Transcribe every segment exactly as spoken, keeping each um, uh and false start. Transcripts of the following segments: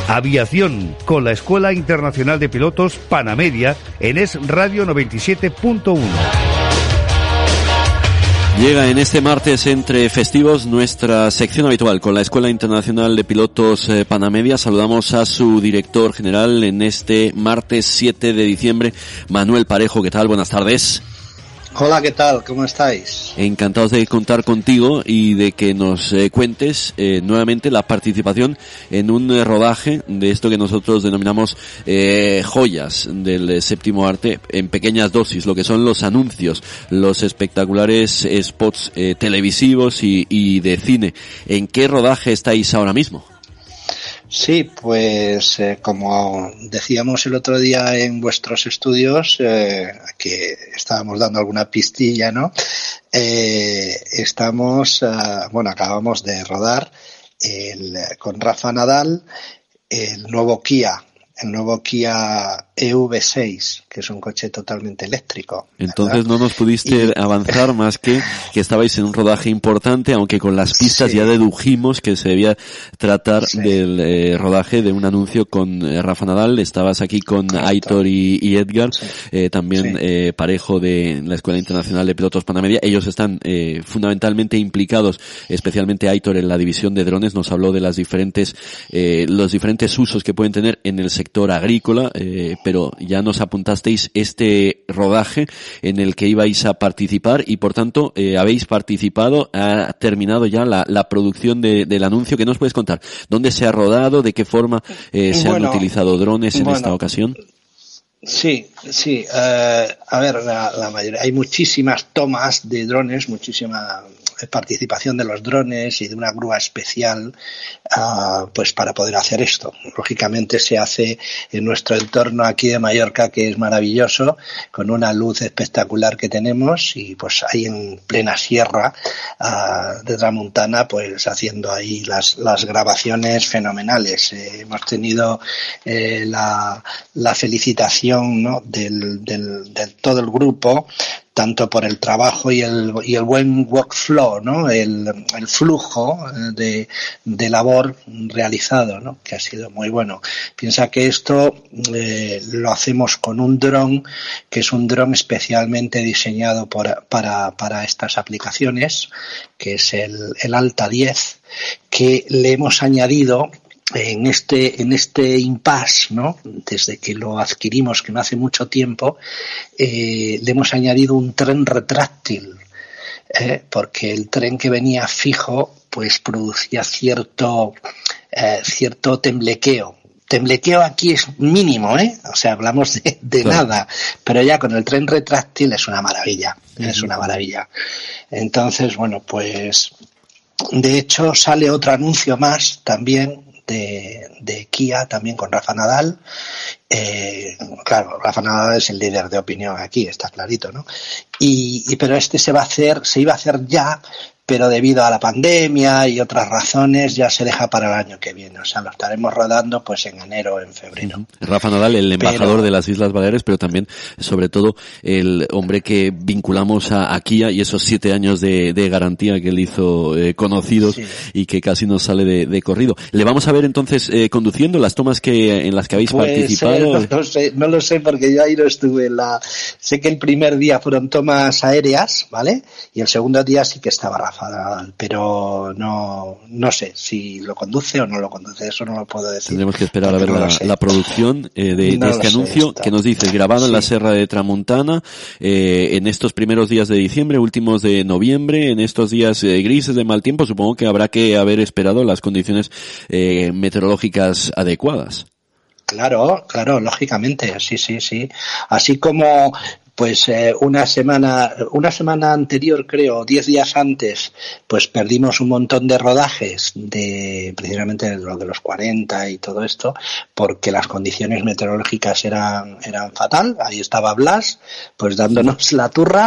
Aviación, con la Escuela Internacional de Pilotos Panamedia en Es Radio noventa y siete punto uno. Llega en este martes entre festivos nuestra sección habitual con la Escuela Internacional de Pilotos eh, Panamedia. Saludamos a su director general en este martes siete de diciembre, Manuel Parejo. ¿Qué tal? Buenas tardes. Hola, ¿qué tal? ¿Cómo estáis? Encantados de contar contigo y de que nos eh, cuentes eh, nuevamente la participación en un eh, rodaje de esto que nosotros denominamos eh, joyas del eh, séptimo arte en pequeñas dosis, lo que son los anuncios, los espectaculares eh, spots eh, televisivos y, y de cine. ¿En qué rodaje estáis ahora mismo? Sí, pues eh, como decíamos el otro día en vuestros estudios, eh, que estábamos dando alguna pistilla, ¿no? Eh, estamos, eh, bueno, acabamos de rodar el, con Rafa Nadal el nuevo Kia, el nuevo Kia E V seis, que es un coche totalmente eléctrico, ¿verdad? Entonces no nos pudiste y... avanzar más que que estabais en un rodaje importante, aunque con las pistas sí. Ya dedujimos que se debía tratar sí. del eh, rodaje de un anuncio con eh, Rafa Nadal. Estabas aquí con Correcto. Aitor y, y Edgar, sí. eh, también sí. eh, Parejo de la Escuela Internacional de Pilotos Panamedia. Ellos están eh, fundamentalmente implicados, especialmente Aitor en la división de drones. Nos habló de las diferentes eh, los diferentes usos que pueden tener en el sector agrícola, eh, pero ya nos apuntasteis este rodaje en el que ibais a participar y por tanto eh, habéis participado, ha terminado ya la, la producción de, del anuncio. ¿Qué nos puedes contar? ¿Dónde se ha rodado? ¿De qué forma eh, se bueno, han utilizado drones en bueno, esta ocasión? Sí, sí. Uh, a ver, la, la mayoría, hay muchísimas tomas de drones, muchísima participación de los drones y de una grúa especial uh, pues para poder hacer esto. Lógicamente se hace en nuestro entorno aquí de Mallorca, que es maravilloso, con una luz espectacular que tenemos, y pues ahí en plena sierra uh, de Tramuntana, pues haciendo ahí las, las grabaciones fenomenales. Eh, hemos tenido eh, la, la felicitación, ¿no? del, del, del todo el grupo, tanto por el trabajo y el y el buen workflow, ¿no? El, el flujo de, de labor realizado, ¿no? Que ha sido muy bueno. Piensa que esto eh, lo hacemos con un dron, que es un dron especialmente diseñado por, para, para estas aplicaciones, que es el, el Alta diez, que le hemos añadido en este en este impasse, ¿no? Desde que lo adquirimos, que no hace mucho tiempo, eh, le hemos añadido un tren retráctil, eh, porque el tren que venía fijo pues producía cierto eh, cierto temblequeo. Temblequeo aquí es mínimo, ¿eh? O sea, hablamos de, de claro. nada, pero ya con el tren retráctil es una maravilla, uh-huh. es una maravilla. Entonces, bueno, pues de hecho sale otro anuncio más también de, de Kia, también con Rafa Nadal. Eh, claro, Rafa Nadal es el líder de opinión aquí, está clarito, ¿no? Y, y pero este se va a hacer, se iba a hacer ya, pero debido a la pandemia y otras razones ya se deja para el año que viene. O sea, lo estaremos rodando pues en enero o en febrero. Uh-huh. Rafa Nadal, el embajador pero... de las Islas Baleares, pero también, sobre todo, el hombre que vinculamos a, a Kia y esos siete años de, de garantía que él hizo eh, conocidos sí. y que casi nos sale de, de corrido. ¿Le vamos a ver entonces eh, conduciendo las tomas que en las que habéis pues, participado? Eh, no, no, sé, no lo sé porque yo ahí no estuve. En la... Sé que el primer día fueron tomas aéreas, ¿vale? Y el segundo día sí que estaba Rafa, pero no no sé si lo conduce o no lo conduce, eso no lo puedo decir. Tendremos que esperar a ver no la, la producción eh, de, no de este anuncio sé, que nos dices, grabado sí. en la Serra de Tramuntana, eh, en estos primeros días de diciembre, últimos de noviembre, en estos días eh, grises de mal tiempo. Supongo que habrá que haber esperado las condiciones eh, meteorológicas adecuadas. Claro, claro, lógicamente, sí, sí, sí. Así como pues eh, una semana una semana anterior, creo, diez días antes, pues perdimos un montón de rodajes de precisamente de lo de los cuarenta y todo esto, porque las condiciones meteorológicas eran eran fatal. Ahí estaba Blas, pues dándonos la turra,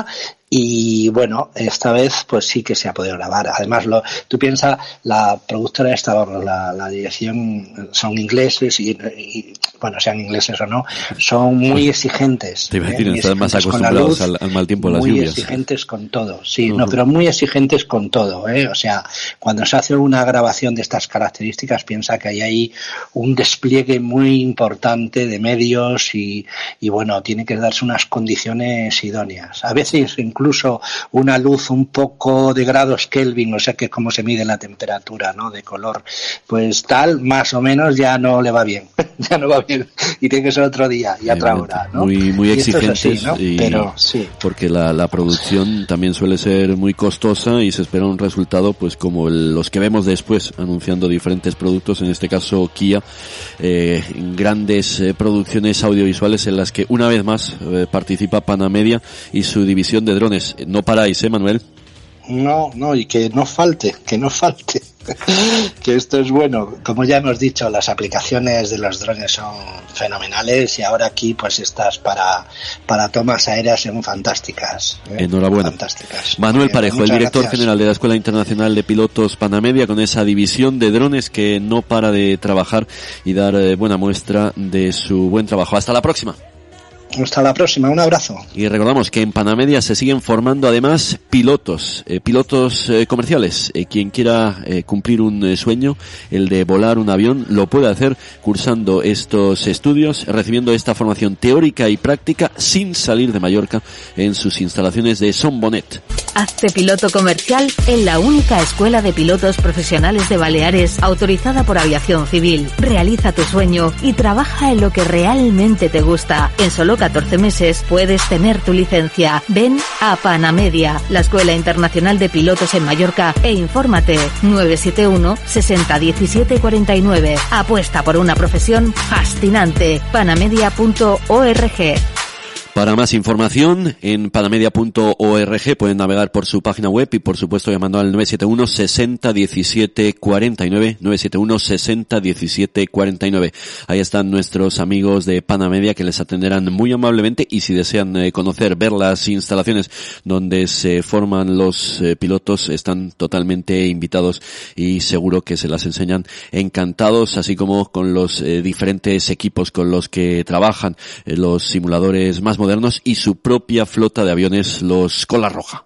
Y bueno, esta vez pues sí que se ha podido grabar. Además, lo, tú piensas, la productora esta, la, la dirección, son ingleses y, y, bueno, sean ingleses o no, son muy exigentes. Te iba a decir, ¿eh? están más acostumbrados luz, al, al mal tiempo, las muy lluvias. Muy exigentes con todo, sí, uh-huh. no, pero muy exigentes con todo, ¿eh? O sea, cuando se hace una grabación de estas características, piensa que hay ahí un despliegue muy importante de medios y, y bueno, tiene que darse unas condiciones idóneas. A veces incluso una luz un poco de grados Kelvin, o sea que es como se mide la temperatura, ¿no? De color, pues tal, más o menos ya no le va bien, ya no va bien y tiene que ser otro día y otra hora, ¿no? Muy, muy exigentes, así, ¿no? y Pero sí. Porque la, la producción también suele ser muy costosa y se espera un resultado, pues como el, los que vemos después anunciando diferentes productos, en este caso Kia, eh, grandes eh, producciones audiovisuales en las que una vez más eh, participa Panamedia y su división de drones. No paráis, ¿eh, Manuel? No, no, y que no falte, que no falte. Que esto es bueno. Como ya hemos dicho, las aplicaciones de los drones son fenomenales y ahora aquí pues estas para para tomas aéreas son fantásticas, ¿eh? Enhorabuena. Fantásticas. Manuel Parejo, el director gracias. general de la Escuela Internacional de Pilotos Panamedia, con esa división de drones que no para de trabajar y dar eh, buena muestra de su buen trabajo. Hasta la próxima. Hasta la próxima, un abrazo. Y recordamos que en Panamedia se siguen formando además pilotos, eh, pilotos eh, comerciales. Eh, quien quiera eh, cumplir un eh, sueño, el de volar un avión, lo puede hacer cursando estos estudios, recibiendo esta formación teórica y práctica sin salir de Mallorca en sus instalaciones de Son Bonet. Hazte piloto comercial en la única escuela de pilotos profesionales de Baleares autorizada por Aviación Civil. Realiza tu sueño y trabaja en lo que realmente te gusta. En solo catorce meses puedes tener tu licencia. Ven a Panamedia, la Escuela Internacional de Pilotos en Mallorca, e infórmate. nueve siete uno, sesenta, diecisiete, cuarenta y nueve. Apuesta por una profesión fascinante. panamedia punto org. Para más información, en panamedia punto org pueden navegar por su página web y por supuesto llamando al nueve siete uno, sesenta, diecisiete, cuarenta y nueve, nueve siete uno, sesenta, diecisiete, cuarenta y nueve. Ahí están nuestros amigos de Panamedia que les atenderán muy amablemente, y si desean eh, conocer, ver las instalaciones donde se forman los eh, pilotos, están totalmente invitados y seguro que se las enseñan encantados, así como con los eh, diferentes equipos con los que trabajan, eh, los simuladores más modernos y su propia flota de aviones, los Cola Roja.